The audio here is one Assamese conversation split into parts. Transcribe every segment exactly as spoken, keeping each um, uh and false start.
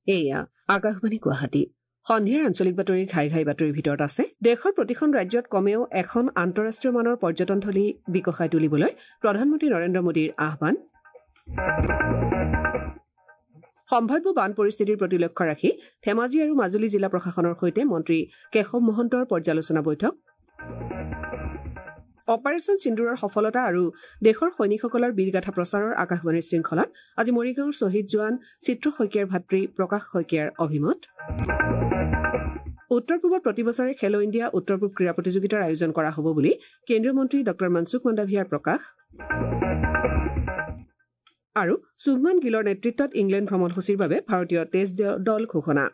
এয়া আকাশবাণী গুৱাহাটী। সন্ধিয়াৰ আঞ্চলিক বাতৰিৰ ঘাই ঘাই বাতৰিৰ ভিতৰত আছে দেশৰ প্ৰতিখন ৰাজ্যত কমেও এখন আন্তঃৰাষ্ট্ৰীয় মানৰ পৰ্যটনথলী বিকশাই তুলিবলৈ প্ৰধানমন্ত্ৰী নৰেন্দ্ৰ মোদীৰ আহ্বান। সম্ভাৱ্য বান পৰিস্থিতিৰ প্ৰতি লক্ষ্য ৰাখি ধেমাজি আৰু মাজুলী জিলা প্ৰশাসনৰ সৈতে মন্ত্ৰী কেশৱ মহন্তৰ পৰ্যালোচনা বৈঠক। অপাৰেচন সিন্দুৰৰ সফলতা আৰু দেশৰ সৈনিকসকলৰ বীৰগাথা প্ৰচাৰৰ আকাশবাণীৰ শৃংখলাত আজি মৰিগাঁৱৰ শ্বহীদ জোৱান চিত্ৰ শইকীয়াৰ ভাতৃ প্ৰকাশ শইকীয়াৰ অভিমত। উত্তৰ পূবত প্ৰতিবছৰে খেলো ইণ্ডিয়া উত্তৰ পূব ক্ৰীড়া প্ৰতিযোগিতাৰ আয়োজন কৰা হ'ব বুলি কেন্দ্ৰীয় মন্ত্ৰী ড মনসুখ মাণ্ডাভিয়াৰ প্ৰকাশ। আৰু শুভমান গিলৰ নেতৃত্বত ইংলেণ্ড ভ্ৰমণসূচীৰ বাবে ভাৰতীয় টেষ্ট দল ঘোষণা।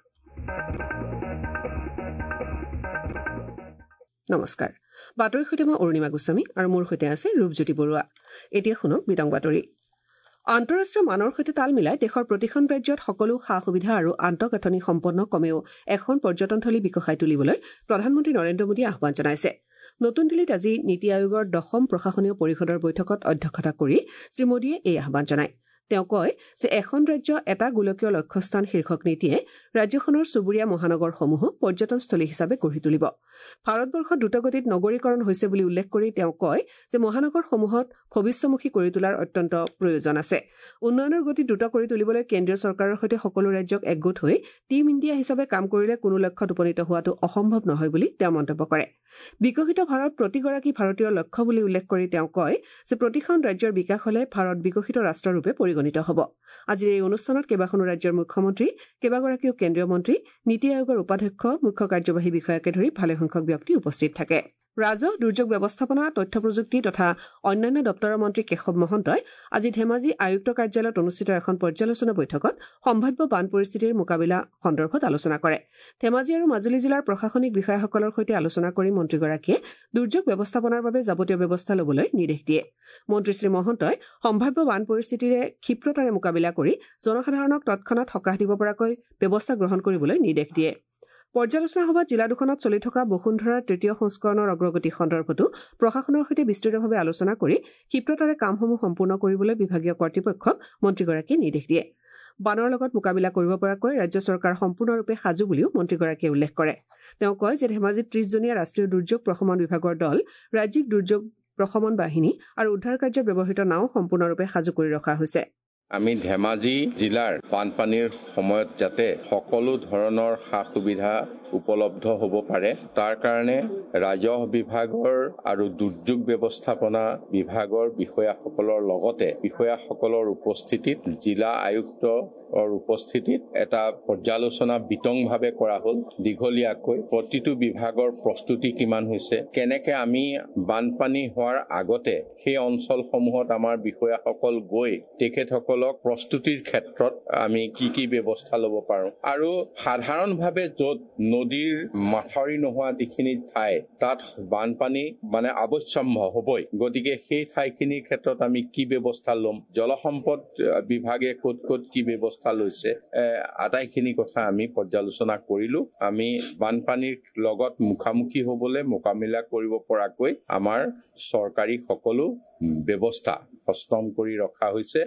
নমস্কাৰ, বাতৰিৰ সৈতে মই অৰুণিমা গোস্বামী আৰু মোৰ সৈতে আছে ৰূপজ্যোতি বৰুৱা। এতিয়া শুনক বিতং বাতৰি। আন্তঃৰাষ্ট্ৰীয় মানৰ সৈতে তাল মিলাই দেশৰ প্ৰতিখন ৰাজ্যত সকলো সা সুবিধা আৰু আন্তঃগাঁথনি সম্পন্ন কমেও এখন পৰ্যটনথলী বিকশাই তুলিবলৈ প্ৰধানমন্ত্ৰী নৰেন্দ্ৰ মোদীয়ে আহ্বান জনাইছে। নতুন দিল্লীত আজি নীতি আয়োগৰ দশম প্ৰশাসনীয় পৰিষদৰ বৈঠকত অধ্যক্ষতা কৰি শ্ৰীমোদীয়ে এই আহ্বান জনায়। তেওঁ কয় যে এখন ৰাজ্য এটা গোলকীয় লক্ষ্যস্থান শীৰ্ষক নীতিয়ে ৰাজ্যখনৰ চুবুৰীয়া মহানগৰসমূহক পৰ্যটনস্থলী হিচাপে গঢ়ি তুলিব। ভাৰতবৰ্ষত দ্ৰুতগতিত নগৰীকৰণ হৈছে বুলি উল্লেখ কৰি তেওঁ কয় যে মহানগৰসমূহত ভৱিষ্যমুখী কৰি তোলাৰ অত্যন্ত প্ৰয়োজন আছে। উন্নয়নৰ গতি দ্ৰুত কৰি তুলিবলৈ কেন্দ্ৰীয় চৰকাৰৰ সৈতে সকলো ৰাজ্যক একগোট হৈ টীম ইণ্ডিয়া হিচাপে কাম কৰিলে কোনো লক্ষ্যত উপনীত হোৱাটো অসম্ভৱ নহয় বুলি তেওঁ মন্তব্য কৰে। বিকশিত ভাৰত প্ৰতিগৰাকী ভাৰতীয়ৰ লক্ষ্য বুলি উল্লেখ কৰি তেওঁ কয় যে প্ৰতিখন ৰাজ্যৰ বিকাশ হলে ভাৰত বিকশিত ৰাষ্ট্ৰৰূপে পৰিগণিত হ'ব। আজিৰ এই অনুষ্ঠানত কেইবাখনো ৰাজ্যৰ মুখ্যমন্ত্ৰী, কেইবাগৰাকীও কেন্দ্ৰীয় মন্ত্ৰী, নীতি আয়োগৰ উপাধ্যক্ষ, মুখ্য কাৰ্যবাহী বিষয়াকে ধৰি ভালেসংখ্যক ব্যক্তি উপস্থিত থাকে। ৰাজহ, দুৰ্যোগ ব্যৱস্থাপনা, তথ্য প্ৰযুক্তি তথা অন্যান্য দপ্তৰৰ মন্ত্ৰী কেশৱ মহন্তই আজি ধেমাজি আয়ুক্ত কাৰ্যালয়ত অনুষ্ঠিত এখন পৰ্যালোচনা বৈঠকত সম্ভাৱ্য বান পৰিস্থিতিৰ মোকাবিলা সন্দৰ্ভত আলোচনা কৰে। ধেমাজি আৰু মাজুলী জিলাৰ প্ৰশাসনিক বিষয়াসকলৰ সৈতে আলোচনা কৰি মন্ত্ৰীগৰাকীয়ে দুৰ্যোগ ব্যৱস্থাপনাৰ বাবে যাৱতীয় ব্যৱস্থা ল'বলৈ নিৰ্দেশ দিয়ে। মন্ত্ৰী শ্ৰী মহন্তই সম্ভাৱ্য বান পৰিস্থিতিৰে ক্ষীপ্ৰতাৰে মোকাবিলা কৰি জনসাধাৰণক তৎক্ষণাত সকাহ দিব পৰাকৈ ব্যৱস্থা গ্ৰহণ কৰিবলৈ নিৰ্দেশ দিয়ে। পৰ্যালোচনা সভাত জিলা দুখনত চলি থকা বসুন্ধৰাৰ তৃতীয় সংস্কৰণৰ অগ্ৰগতি সন্দৰ্ভতো প্ৰশাসনৰ সৈতে বিস্তৃতভাৱে আলোচনা কৰি ক্ষীপ্ৰতাৰে কামসমূহ সম্পূৰ্ণ কৰিবলৈ বিভাগীয় কৰ্তৃপক্ষক মন্ত্ৰীগৰাকীয়ে নিৰ্দেশ দিয়ে। বানৰ লগত মোকাবিলা কৰিব পৰাকৈ ৰাজ্য চৰকাৰ সম্পূৰ্ণৰূপে সাজু বুলিও মন্ত্ৰীগৰাকীয়ে উল্লেখ কৰে। তেওঁ কয় যে ধেমাজিত ত্ৰিশজনীয়া ৰাষ্ট্ৰীয় দুৰ্যোগ প্ৰশমন বিভাগৰ দল, ৰাজ্যিক দুৰ্যোগ প্ৰশমন বাহিনী আৰু উদ্ধাৰ কাৰ্যত ব্যৱহৃত নাও সম্পূৰ্ণৰূপে সাজু কৰি ৰখা হৈছে। আমি ধেমাজি জিলাৰ বানপানীৰ সময়ত যাতে সকলো ধৰণৰ সা সুবিধা উপলব্ধ হ'ব পাৰে তাৰ কাৰণে ৰাজহ বিভাগৰ আৰু দুৰ্যোগ ব্যৱস্থাপনা বিভাগৰ বিষয়াসকলৰ লগতে বিষয়াসকলৰ উপস্থিতিত জিলা আয়ুক্তৰ উপস্থিতিত এটা পৰ্যালোচনা বিতংভাৱে কৰা হ'ল। দীঘলীয়াকৈ প্ৰতিটো বিভাগৰ প্ৰস্তুতি কিমান হৈছে, কেনেকে আমি বানপানী হোৱাৰ আগতে সেই অঞ্চলসমূহত আমাৰ বিষয়াসকল গৈ তেখেতসকলক প্ৰস্তুতিৰ ক্ষেত্ৰত আমি কি কি ব্যৱস্থা ল'ব পাৰোঁ আৰু সাধাৰণভাৱে য'ত নদীৰ মাথাউৰি নোহোৱা যিখিনি ঠাই তাত বানপানী মানে আৱশ্যম্ভ হ'বই, গতিকে সেই ঠাইখিনিৰ ক্ষেত্ৰত আমি কি ব্যৱস্থা ল'ম, জলসম্পদ বিভাগে ক'ত ক'ত কি ব্যৱস্থা লৈছে, আটাইখিনি কথা আমি পৰ্যালোচনা কৰিলো। আমি বানপানীৰ লগত মুখামুখি হ'বলৈ মোকাবিলা কৰিব পৰাকৈ আমাৰ চৰকাৰী সকলো ব্যৱস্থা সষ্টম কৰি ৰখা হৈছে।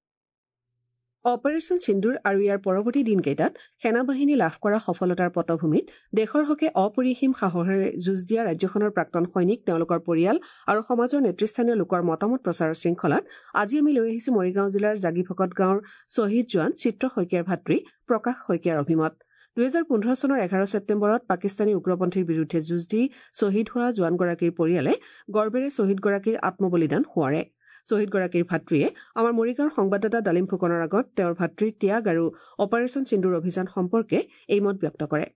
অপাৰেচন সিন্দুৰ আৰু ইয়াৰ পৰৱৰ্তী দিনকেইটাত সেনাবাহিনী লাভ কৰা সফলতাৰ পটভূমিত দেশৰ হকে অপৰিসীম সাহসেৰে যুঁজ দিয়া ৰাজ্যখনৰ প্ৰাক্তন সৈনিক, তেওঁলোকৰ পৰিয়াল আৰু সমাজৰ নেতৃস্থানীয় লোকৰ মতামত প্ৰচাৰৰ শৃংখলাত আজি আমি লৈ আহিছো মৰিগাঁও জিলাৰ জাগিভকত গাঁৱৰ শ্বহীদ জোৱান চিত্ৰ শইকীয়াৰ ভাতৃ প্ৰকাশ শইকীয়াৰ অভিমত। দুহেজাৰ পোন্ধৰ চনৰ এঘাৰ ছেপ্টেম্বৰত পাকিস্তানী উগ্ৰপন্থীৰ বিৰুদ্ধে যুঁজ দি শ্বহীদ হোৱা জোৱানগৰাকীৰ পৰিয়ালে গৰ্বেৰে শ্বহীদগৰাকীৰ আত্মবলিদান সোঁৱৰে। শ্বহীদগৰাকীৰ ভাতৃয়ে আমাৰ মৰিগাঁৱৰ সংবাদদাতা ডালিম ফুকনৰ আগত তেওঁৰ ভাতৃৰ ত্যাগ আৰু অপাৰেচন সিন্দুৰ অভিযান সম্পৰ্কে এই মত ব্যক্ত কৰে।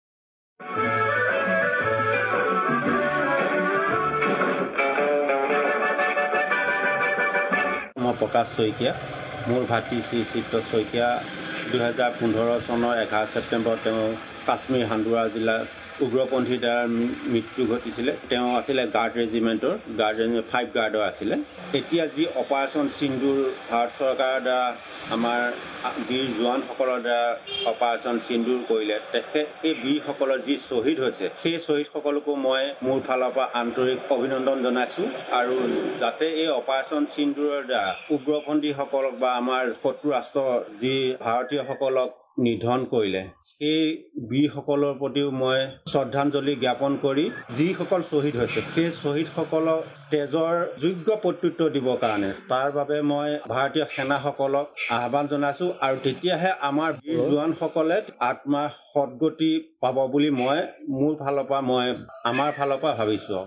মই প্ৰকাশ শইকীয়া, মোৰ ভাতৃ শ্ৰী চিত্ৰ শইকীয়া দুহেজাৰ পোন্ধৰ চনৰ এঘাৰ ছেপ্টেম্বৰত তেওঁ কাশ্মীৰ হান্দোৰা জিলাত উগ্ৰপন্থীৰ দ্বাৰা মৃত্যু ঘটিছিলে। তেওঁ আছিলে গাৰ্ড ৰেজিমেণ্টৰ গাৰ্ড ৰেজিমেণ্ট ফাইভ গাৰ্ডৰ আছিলে। এতিয়া যি অপাৰেশ্যন সিন্দুৰ ভাৰত চৰকাৰৰ দ্বাৰা আমাৰ বীৰ জোৱানসকলৰ দ্বাৰা অপাৰেশ্যন সিন্দুৰ কৰিলে, তেখেত এই বীৰসকলৰ যি শ্বহীদ হৈছে সেই শ্বহীদসকলকো মই মোৰ ফালৰ পৰা আন্তৰিক অভিনন্দন জনাইছোঁ। আৰু যাতে এই অপাৰেশ্যন সিন্দুৰৰ দ্বাৰা উগ্ৰপন্থীসকলক বা আমাৰ শত্ৰু ৰাষ্ট্ৰৰ যি ভাৰতীয়সকলক নিধন কৰিলে সেই বীৰসকলৰ প্ৰতিও মই শ্ৰদ্ধাঞ্জলি জ্ঞাপন কৰি যিসকল শ্বহীদ হৈছে সেই শ্বহীদসকলক তেজৰ যোগ্য প্ৰত্যুত্তৰ দিবৰ কাৰণে তাৰ বাবে মই ভাৰতীয় সেনাসকলক আহ্বান জনাইছোঁ। আৰু তেতিয়াহে আমাৰ বীৰ জোৱানসকলে আত্মাৰ সদগতি পাব বুলি মই মোৰ ফালৰ পৰা মই আমাৰ ফালৰ পৰা ভাবিছোঁ।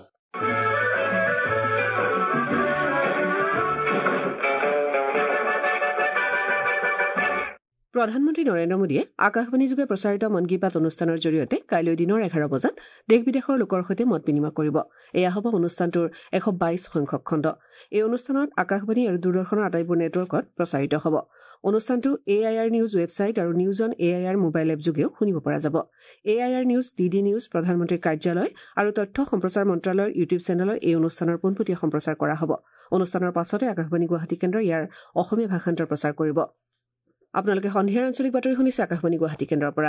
প্ৰধানমন্ত্ৰী নৰেন্দ্ৰ মোদীয়ে আকাশবাণীযোগে প্ৰচাৰিত মন কী বাত অনুষ্ঠানৰ জৰিয়তে কাইলৈ দিনৰ এঘাৰ বজাত দেশ বিদেশৰ লোকৰ সৈতে মত বিনিময় কৰিব। এয়া হ'ব অনুষ্ঠানটোৰ এশ বাইছ সংখ্যক খণ্ড। এই অনুষ্ঠানত আকাশবাণী আৰু দূৰদৰ্শনৰ আটাইবোৰ নেটৱৰ্কত প্ৰচাৰিত হ'ব। অনুষ্ঠানটো A I R news website আৰু news on A I R mobile app যোগেও শুনিব পৰা যাব। A I R news, D D news, প্ৰধানমন্ত্ৰীৰ কাৰ্যালয় আৰু তথ্য সম্প্ৰচাৰ মন্ত্ৰালয়ৰ ইউটিউব চেনেলত এই অনুষ্ঠানৰ পোনপটীয়া সম্প্ৰচাৰ কৰা হ'ব। অনুষ্ঠানৰ পাছতে আকাশবাণী গুৱাহাটী কেন্দ্ৰই ইয়াৰ অসমীয়া ভাষান্তৰ প্ৰচাৰ কৰিব। আপোনালোকে সন্ধিয়াৰ আঞ্চলিক বাতৰি শুনিছে আকাশবাণী গুৱাহাটী কেন্দ্ৰৰ পৰা।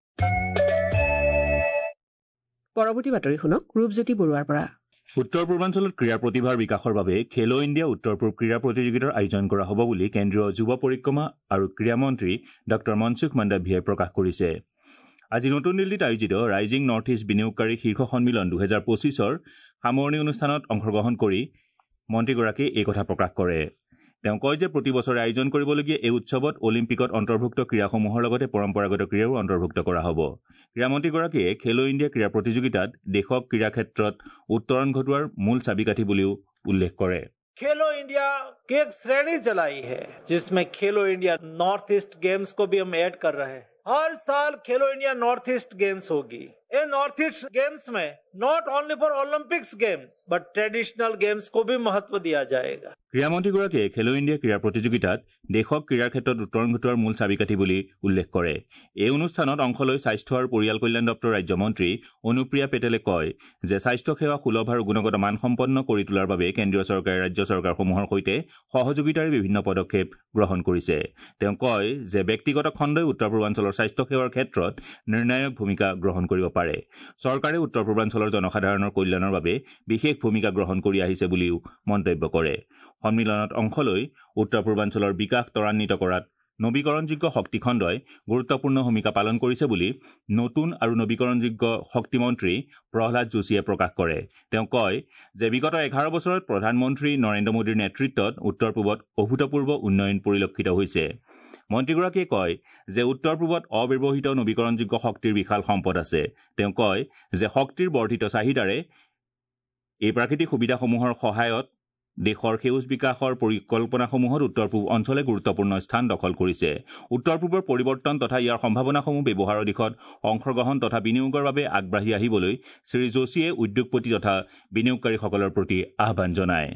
পৰৱৰ্তী বাতৰি শুনক ৰূপজ্যোতি বৰুৱাৰ পৰা। উত্তৰ পূৰ্বাঞ্চলত ক্ৰীড়া প্ৰতিভাৰ বিকাশৰ বাবে খেলো ইণ্ডিয়া উত্তৰ পূব ক্ৰীড়া প্ৰতিযোগিতাৰ আয়োজন কৰা হ'ব বুলি কেন্দ্ৰীয় যুৱ পৰিক্ৰমা আৰু ক্ৰীড়া মন্ত্ৰী ডঃ মনসুখ মাণ্ডাভিয়াই প্ৰকাশ কৰিছে। আজি নতুন দিল্লীত আয়োজিত ৰাইজিং নৰ্থ ইষ্ট বিনিয়োগকাৰী শীৰ্ষ সন্মিলন দুহেজাৰ পঁচিছৰ সামৰণি অনুষ্ঠানত অংশগ্ৰহণ কৰি মন্ত্ৰীগৰাকীয়ে এই কথা প্ৰকাশ কৰে। তেওঁ কয় যে প্ৰতি বছৰে আয়োজন কৰিবলগীয়া এই উৎসৱত অলিম্পিকত অন্তৰ্ভুক্ত ক্ৰীড়াসমূহৰ লগতে পৰম্পৰাগত ক্ৰীড়াও অন্তৰ্ভুক্ত কৰা হ'ব। ক্ৰীড়ামন্ত্ৰীগৰাকীয়ে খেলো ইণ্ডিয়া ক্ৰীড়া প্ৰতিযোগিতাত দেশক ক্ৰীড়া ক্ষেত্ৰত উত্তৰণ ঘটোৱাৰ মূল চাবিকাঠি বুলিও উল্লেখ কৰে। खेलो इंडिया की एक श्रेणी चलाई है जिसमें खेलो इंडिया नॉर्थ ईस्ट गेम्स को भी हम ऐड कर रहे हैं। हर साल खेलो इंडिया नॉर्थ ईस्ट गेम्स होगी। ये नॉर्थ ईस्ट गेम्स में not only for Olympics games but traditional games को भी महत्व दिया जाएगा। ক্ৰীড়ামন্ত্ৰীগৰাকীয়ে খেলো ইণ্ডিয়া ক্ৰীড়া প্ৰতিযোগিতাত দেশক ক্ৰীড়াৰ ক্ষেত্ৰত উত্তৰণ ঘটোৱাৰ মূল চাবিকাঠি বুলি উল্লেখ কৰে। এই অনুষ্ঠানত অংশ লৈ স্বাস্থ্য আৰু পৰিয়াল কল্যাণ দপ্তৰৰ ৰাজ্যমন্ত্ৰী অনুপ্ৰিয়া পেটেলে কয় যে স্বাস্থ্য সেৱা সুলভ আৰু গুণগত মানসম্পন্ন কৰি তোলাৰ বাবে কেন্দ্ৰীয় চৰকাৰে ৰাজ্য চৰকাৰসমূহৰ সৈতে সহযোগিতাৰে বিভিন্ন পদক্ষেপ গ্ৰহণ কৰিছে। তেওঁ কয় যে ব্যক্তিগত খণ্ডই উত্তৰ পূৰ্বাঞ্চলৰ স্বাস্থ্য সেৱাৰ ক্ষেত্ৰত নিৰ্ণায়ক ভূমিকা গ্ৰহণ কৰিব পাৰে। চৰকাৰে উত্তৰ পূৰ্বাঞ্চলৰ জনসাধাৰণৰ কল্যাণৰ বাবে বিশেষ ভূমিকা গ্ৰহণ কৰি আহিছে বুলিও মন্তব্য কৰে। সন্মিলনত অংশ লৈ উত্তৰ পূৰ্বাঞ্চলৰ বিকাশ ত্বৰান্বিত কৰাত নবীকৰণযোগ্য শক্তি খণ্ডই গুৰুত্বপূৰ্ণ ভূমিকা পালন কৰিছে বুলি নতুন আৰু নবীকৰণযোগ্য শক্তিমন্ত্ৰী প্ৰহ্লাদ যোশীয়ে প্ৰকাশ কৰে। তেওঁ কয় যে বিগত এঘাৰ বছৰত প্ৰধানমন্ত্ৰী নৰেন্দ্ৰ মোদীৰ নেতৃত্বত উত্তৰ পূবত অভূতপূৰ্ব উন্নয়ন পৰিলক্ষিত হৈছে। মন্ত্ৰীগৰাকীয়ে কয় যে উত্তৰ পূবত অব্যৱহৃত নবীকৰণযোগ্য শক্তিৰ বিশাল সম্পদ আছে। তেওঁ কয় যে শক্তিৰ বৰ্ধিত চাহিদাৰে এই প্ৰাকৃতিক সুবিধাসমূহৰ সহায়ত দেশৰ সেউজ বিকাশৰ পৰিকল্পনাসমূহত উত্তৰ পূব অঞ্চলে গুৰুত্বপূৰ্ণ স্থান দখল কৰিছে। উত্তৰ পূবৰ পৰিৱৰ্তন তথা ইয়াৰ সম্ভাৱনাসমূহ ব্যৱহাৰৰ দিশত অংশগ্ৰহণ তথা বিনিয়োগৰ বাবে আগবাঢ়ি আহিবলৈ শ্ৰী যোশীয়ে উদ্যোগপতি তথা বিনিয়োগকাৰীসকলৰ প্ৰতি আহ্বান জনায়।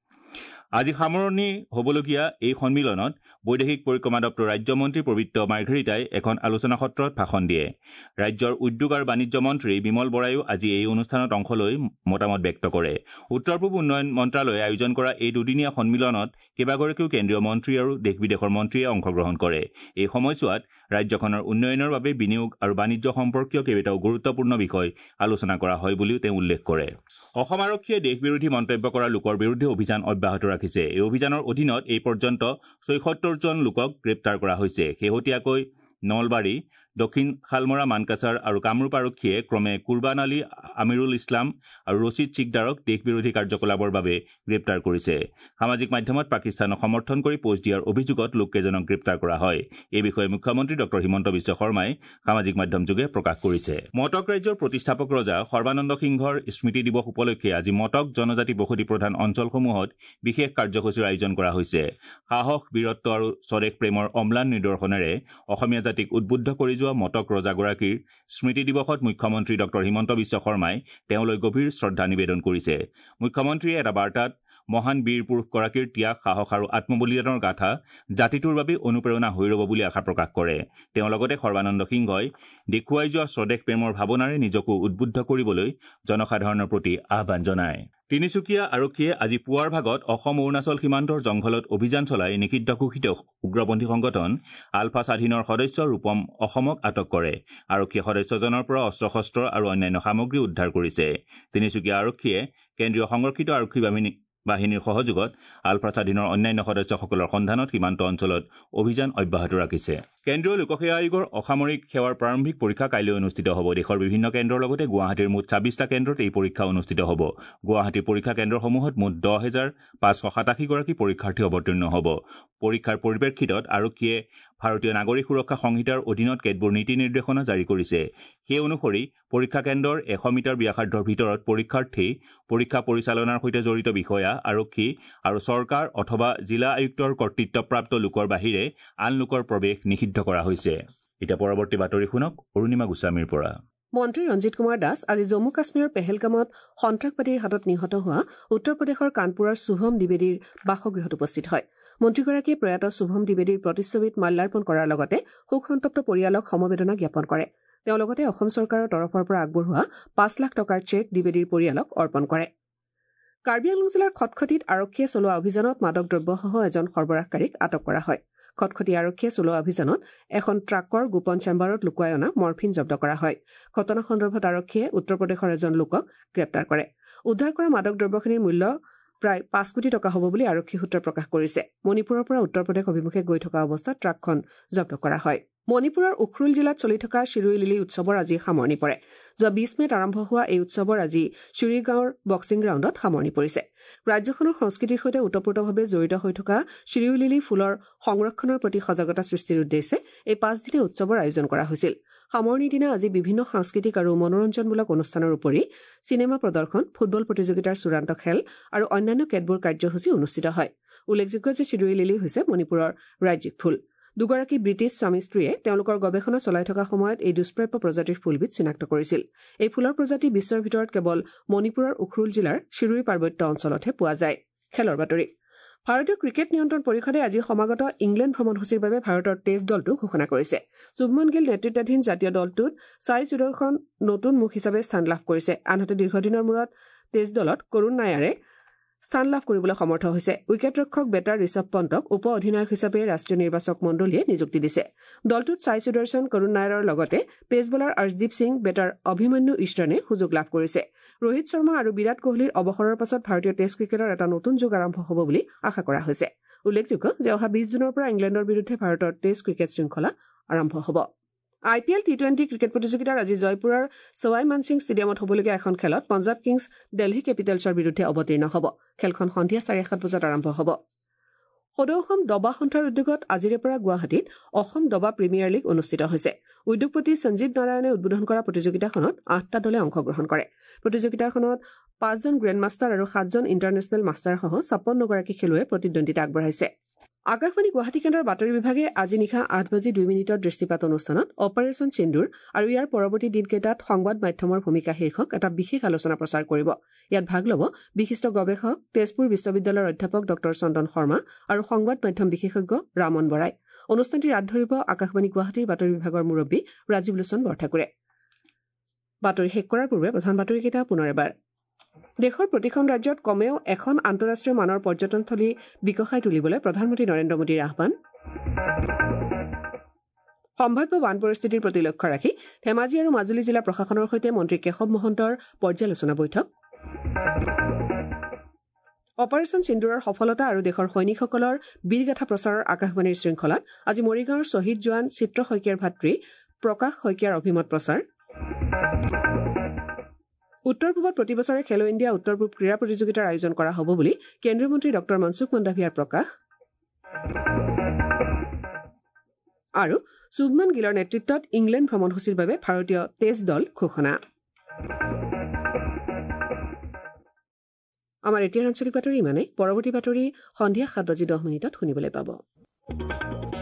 আজি সামৰণি হ'বলগীয়া এই সন্মিলনত বৈদেশিক পৰিক্ৰমা দপ্তৰৰ ৰাজ্যমন্ত্ৰী পবিত্ৰ মাৰ্ঘেৰিটাই এখন আলোচনা সত্ৰত ভাষণ দিয়ে। ৰাজ্যৰ উদ্যোগ আৰু বাণিজ্য মন্ত্ৰী বিমল বৰাইও আজি এই অনুষ্ঠানত অংশ লৈ মতামত ব্যক্ত কৰে। উত্তৰ পূব উন্নয়ন মন্ত্ৰালয়ে আয়োজন কৰা এই দুদিনীয়া সন্মিলনত কেইবাগৰাকীও কেন্দ্ৰীয় মন্ত্ৰী আৰু দেশ বিদেশৰ মন্ত্ৰীয়ে অংশগ্ৰহণ কৰে। এই সময়ছোৱাত ৰাজ্যখনৰ উন্নয়নৰ বাবে বিনিয়োগ আৰু বাণিজ্য সম্পৰ্কীয় কেইবাটাও গুৰুত্বপূৰ্ণ বিষয় আলোচনা কৰা হয় বুলিও তেওঁ উল্লেখ কৰে। অসম আৰক্ষীয়ে দেশ বিৰোধী মন্তব্য কৰা লোকৰ বিৰুদ্ধে অভিযান অব্যাহত ৰাখিছে। এই অভিযানৰ অধীনত এই পৰ্যন্ত ছয়সত্তৰ জন লোকক গ্ৰেপ্তাৰ কৰা হৈছে। শেহতীয়াকৈ নলবাৰী, দক্ষিণ শালমৰা, মানকাছাৰ আৰু কামৰূপ আৰক্ষীয়ে ক্ৰমে কুৰবান আলী, আমিৰুল ইছলাম আৰু ৰছিদ চিকদাৰক দেশবিৰোধী কাৰ্যকলাপৰ বাবে গ্ৰেপ্তাৰ কৰিছে। সামাজিক মাধ্যমত পাকিস্তানক সমৰ্থন কৰি পোষ্ট দিয়াৰ অভিযোগত লোককেইজনক গ্ৰেপ্তাৰ কৰা হয়। এই বিষয়ে মুখ্যমন্ত্ৰী ডঃ হিমন্ত বিশ্ব শৰ্মাই সামাজিক মাধ্যমযোগে প্ৰকাশ কৰিছে। মটক ৰাজ্যৰ প্ৰতিষ্ঠাপক ৰজা সৰ্বানন্দ সিংহৰ স্মৃতি দিৱস উপলক্ষে আজি মটক জনজাতি বসতি প্ৰধান অঞ্চলসমূহত বিশেষ কাৰ্যসূচীৰ আয়োজন কৰা হৈছে। সাহস, বীৰত্ব আৰু স্বদেশ প্ৰেমৰ অম্লান নিদৰ্শনেৰে অসমীয়া জাতিক উদ্বুদ্ধ কৰি যোৱা মটক ৰজাগৰাকীৰ স্মৃতি দিৱসত মুখ্যমন্ত্ৰী ডঃ হিমন্ত বিশ্ব শৰ্মাই তেওঁলৈ গভীৰ শ্ৰদ্ধা নিবেদন কৰিছে। মুখ্যমন্ত্ৰীয়ে এটা বাৰ্তাত মহান বীৰ পুৰুষগৰাকীৰ ত্যাগ সাহস আৰু আত্মবলিদানৰ গাথা জাতিটোৰ বাবে অনুপ্ৰেৰণা হৈ ৰ'ব বুলি আশা প্ৰকাশ কৰে। তেওঁ লগতে সৰ্বানন্দ সিংহই দেখুৱাই যোৱা স্বদেশ প্ৰেমৰ ভাৱনাৰে নিজকো উদ্বুদ্ধ কৰিবলৈ জনসাধাৰণৰ প্ৰতি আহ্বান জনায়। তিনিচুকীয়া আৰক্ষীয়ে আজি পুৱাৰ ভাগত অসম অৰুণাচল সীমান্তৰ জংঘলত অভিযান চলাই নিষিদ্ধ ঘোষিত উগ্ৰপন্থী সংগঠন আলফা স্বাধীনৰ সদস্য ৰূপম অসমক আটক কৰে। আৰক্ষীয়ে সদস্যজনৰ পৰা অস্ত্ৰ শস্ত্ৰ আৰু অন্যান্য সামগ্ৰী উদ্ধাৰ কৰিছে। তিনিচুকীয়া আৰক্ষীয়ে কেন্দ্ৰীয় সংৰক্ষিত আৰক্ষী বাহিনী বাহিনীৰ সহযোগত আলফা স্বাধীনৰ অন্যান্য সদস্যসকলৰ সন্ধানত সীমান্ত অঞ্চলত অভিযান অব্যাহত ৰাখিছে। কেন্দ্ৰীয় লোকসেৱা আয়োগৰ অসামৰিক সেৱাৰ প্ৰাৰম্ভিক পৰীক্ষা কাইলৈ অনুষ্ঠিত হ'ব। দেশৰ বিভিন্ন কেন্দ্ৰৰ লগতে গুৱাহাটীৰ মুঠ ছাব্বিছটা কেন্দ্ৰত এই পৰীক্ষা অনুষ্ঠিত হ'ব। গুৱাহাটীৰ পৰীক্ষা কেন্দ্ৰসমূহত মুঠ দহ হাজাৰ পাঁচশ সাতাশীগৰাকী পৰীক্ষাৰ্থী অৱতীৰ্ণ হ'ব। পৰীক্ষাৰ পৰিপ্ৰেক্ষিতত আৰক্ষীয়ে ভাৰতীয় নাগৰিক সুৰক্ষা সংহিতাৰ অধীনত কেতবোৰ নীতি নিৰ্দেশনা জাৰি কৰিছে। সেই অনুসৰি পৰীক্ষা কেন্দ্ৰৰ এশ মিটাৰ ব্যাসাৰ্ধৰ ভিতৰত পৰীক্ষাৰ্থী, পৰীক্ষা পৰিচালনাৰ সৈতে জড়িত বিষয়া, আৰক্ষী আৰু চৰকাৰ অথবা জিলা আয়ুক্তৰ কৰ্তৃত্বপ্ৰাপ্ত লোকৰ বাহিৰে আন লোকৰ প্ৰৱেশ নিষিদ্ধ কৰা হৈছে। এতিয়া পৰৱৰ্তী বাতৰি শুনক অৰুণিমা গোস্বামীৰ পৰা। মন্ত্ৰী ৰঞ্জিত কুমাৰ দাস আজি জম্মু কাশ্মীৰৰ পেহেলগামত সন্ত্ৰাসবাদীৰ হাতত নিহত হোৱা উত্তৰ প্ৰদেশৰ কানপুৰৰ শুভম দ্বিবেদীৰ বাসগৃহত উপস্থিত হয়। মন্ত্ৰীগৰাকীয়ে প্ৰয়াত শুভম দ্বিবেদীৰ প্ৰতিচ্ছবিত মাল্যাৰ্পণ কৰাৰ লগতে শোকসন্তপ্ত পৰিয়ালক সমবেদনা জ্ঞাপন কৰে। তেওঁ লগতে অসম চৰকাৰৰ তৰফৰ পৰা আগবঢ়োৱা পাঁচ লাখ টকাৰ চেক দ্বিবেদীৰ পৰিয়ালক অৰ্পণ কৰে। কাৰ্বি আংলং জিলাৰ খটখটীত আৰক্ষীয়ে চলোৱা অভিযানত মাদক দ্ৰব্যসহ এজন সৰবৰাহকাৰীক আটক কৰা হয়। খটখটী আৰক্ষীয়ে চলোৱা অভিযানত এখন ট্ৰাকৰ গোপন চেম্বাৰত লুকুৱাই অনা মৰ্ফিন জব্দ কৰা হয়। ঘটনা সন্দৰ্ভত আৰক্ষীয়ে উত্তৰ প্ৰদেশৰ এজন লোকক গ্ৰেপ্তাৰ কৰে। উদ্ধাৰ কৰা মাদক দ্ৰব্যখিনিৰ মূল্য প্ৰায় পাঁচ কোটি টকা হ'ব বুলি আৰক্ষী সূত্ৰই প্ৰকাশ কৰিছে। মণিপুৰৰ পৰা উত্তৰ প্ৰদেশ অভিমুখে গৈ থকা অৱস্থাত ট্ৰাকখন জব্দ কৰা হয়। মণিপুৰৰ উখৰুল জিলাত চলি থকা চিৰুই লিলি উৎসৱৰ আজি সামৰণি পৰে। যোৱা বিশ মেত আৰম্ভ হোৱা এই উৎসৱৰ আজি চিৰুই গাঁৱৰ বক্সিং গ্ৰাউণ্ডত সামৰণি পৰিছে। ৰাজ্যখনৰ সংস্কৃতিৰ সৈতে ওতঃপ্ৰোতভাৱে জড়িত হৈ থকা চিৰুই লিলি ফুলৰ সংৰক্ষণৰ প্ৰতি সজাগতা সৃষ্টিৰ উদ্দেশ্যে এই পাঁচদিনীয়া উৎসৱৰ আয়োজন কৰা হৈছিল। সামৰণিৰ দিনা আজি বিভিন্ন সাংস্কৃতিক আৰু মনোৰঞ্জনমূলক অনুষ্ঠানৰ উপৰি চিনেমা প্ৰদৰ্শন, ফুটবল প্ৰতিযোগিতাৰ চূড়ান্ত খেল আৰু অন্যান্য কেতবোৰ কাৰ্যসূচী অনুষ্ঠিত হয়। উল্লেখযোগ্য যে চিৰুই লিলি হৈছে মণিপুৰৰ ৰাজ্যিক ফুল। দুগৰাকী ব্ৰিটিছ স্বামী স্ত্ৰীয়ে তেওঁলোকৰ গৱেষণা চলাই থকা সময়ত এই দুষ্প্ৰাপ্য প্ৰজাতিৰ ফুলবিধ চিনাক্ত কৰিছিল। এই ফুলৰ প্ৰজাতি বিশ্বৰ ভিতৰত কেৱল মণিপুৰৰ উখৰুল জিলাৰ চিৰুই পাৰ্বত্য অঞ্চলতহে পোৱা যায়। খেলৰ বাতৰি। ভাৰতীয় ক্ৰিকেট নিয়ন্ত্ৰণ পৰিষদে আজি সমাগত ইংলেণ্ড ভ্ৰমণসূচীৰ বাবে ভাৰতৰ টেষ্ট দলটো ঘোষণা কৰিছে। শুভমন গিল নেতৃত্বাধীন জাতীয় দলটোত চাই সুদৰ্শন নতুন মুখ হিচাপে স্থান লাভ কৰিছে। আনহাতে দীৰ্ঘদিনৰ মূৰত টেষ্ট দলত কৰুণ নায়াৰে স্থান লাভ কৰিবলৈ সমৰ্থ হৈছে। উইকেটৰক্ষক বেটাৰ ঋষভ পন্তক উপ অধিনায়ক হিচাপে ৰাষ্ট্ৰীয় নিৰ্বাচক মণ্ডলীয়ে নিযুক্তি দিছে। দলটোত চাই সুদৰ্শন, কৰুণ নায়াৰৰ লগতে pace bowler Arshdeep Singh, batter Abhimanyu ইষ্টাৰ্ণে সুযোগ লাভ কৰিছে। ৰোহিত শৰ্মা আৰু বিৰাট কোহলীৰ অৱসৰৰ পাছত ভাৰতীয় টেষ্ট ক্ৰিকেটৰ এটা নতুন যুগ আৰম্ভ হ'ব বুলি আশা কৰা হৈছে। উল্লেখযোগ্য যে অহা বিশ জুনৰ পৰা ইংলেণ্ডৰ বিৰুদ্ধে ভাৰতৰ টেষ্ট ক্ৰিকেট শৃংখলা আৰম্ভ হ'ব। I P L T twenty cricket প্ৰতিযোগিতাৰ আজি জয়পুৰৰ সৱাই মানসিং ষ্টেডিয়ামত হ'বলগীয়া এখন খেলত পঞ্জাৱ কিংছ দিল্লী কেপিটেলছৰ বিৰুদ্ধে অৱতীৰ্ণ হ'ব। খেলখন সন্ধিয়া চাৰে সাত বজাত আৰম্ভ হ'ব। সদৌ অসম দবা সন্থাৰ উদ্যোগত আজিৰে পৰা গুৱাহাটীত অসম দবা প্ৰিমিয়াৰ লীগ অনুষ্ঠিত হৈছে। উদ্যোগপতি সঞ্জীৱ নাৰায়ণে উদ্বোধন কৰা প্ৰতিযোগিতাখনত আঠটা দলে অংশগ্ৰহণ কৰে। প্ৰতিযোগিতাখনত পাঁচজন গ্ৰেণ্ড মাষ্টাৰ আৰু সাতজন ইণ্টাৰনেশ্যনেল মাষ্টাৰসহ ছাপন্নগৰাকী খেলুৱৈয়ে প্ৰতিদ্বন্দ্বিতা আগবঢ়াইছে। আকাশবাণী গুৱাহাটী কেন্দ্ৰৰ বাতৰি বিভাগে আজি নিশা আঠ বাজি দুই মিনিটৰ দৃষ্টিপাত অনুষ্ঠানত অপাৰেচন সিন্দুৰ আৰু ইয়াৰ পৰৱৰ্তী দিনকেইটাত সংবাদ মাধ্যমৰ ভূমিকা শীৰ্ষক এটা বিশেষ আলোচনা প্ৰচাৰ কৰিব। ইয়াত ভাগ ল'ব বিশিষ্ট গৱেষক, তেজপুৰ বিশ্ববিদ্যালয়ৰ অধ্যাপক ডক্টৰ চন্দন শৰ্মা আৰু সংবাদ মাধ্যম বিশেষজ্ঞ ৰামন বৰাই। অনুষ্ঠানটিৰ হাত ধৰিব আকাশবাণী গুৱাহাটীৰ বাতৰি বিভাগৰ মুৰব্বী ৰাজীৱ লোচন বৰঠাকুৰে। বাতৰি শেষ কৰাৰ পূৰ্বে প্ৰধান বাতৰিকেইটা পুনৰ এবাৰ। দেশৰ প্ৰতিখন ৰাজ্যত কমেও এখন আন্তঃৰাষ্ট্ৰীয় মানৰ পৰ্যটনস্থলী বিকশাই তুলিবলৈ প্ৰধানমন্ত্ৰী নৰেন্দ্ৰ মোদীৰ আহ্বান। সম্ভাৱ্য বান পৰিস্থিতিৰ প্ৰতি লক্ষ্য ৰাখি ধেমাজি আৰু মাজুলী জিলা প্ৰশাসনৰ সৈতে মন্ত্ৰী কেশৱ মহন্তৰ পৰ্যালোচনা বৈঠক। অপাৰেচন সিন্দুৰৰ সফলতা আৰু দেশৰ সৈনিকসকলৰ বীৰগাথা প্ৰচাৰৰ আকাশবাণীৰ শৃংখলাত আজি মৰিগাঁৱৰ শ্বহীদ জোৱান চিত্ৰ শইকীয়াৰ ভাতৃ প্ৰকাশ শইকীয়াৰ অভিমত প্ৰচাৰ। উত্তৰ পূবত প্ৰতিবছৰে খেলো ইণ্ডিয়া উত্তৰ পূব ক্ৰীড়া প্ৰতিযোগিতাৰ আয়োজন কৰা হ'ব বুলি কেন্দ্ৰীয় মন্ত্ৰী ডক্টৰ মনসুখ মন্দাভিয়াৰ প্ৰকাশ। আৰু শুভমন গিলৰ নেতৃত্বত ইংলেণ্ড ভ্ৰমণসূচীৰ বাবে ভাৰতীয় টেষ্ট দল ঘোষণা। আমাৰ এতিয়াৰ আঞ্চলিক বাতৰি ইমানে। পৰৱৰ্তী বাতৰি সন্ধিয়া সাত বাজি দহ মিনিটত শুনিবলৈ পাব।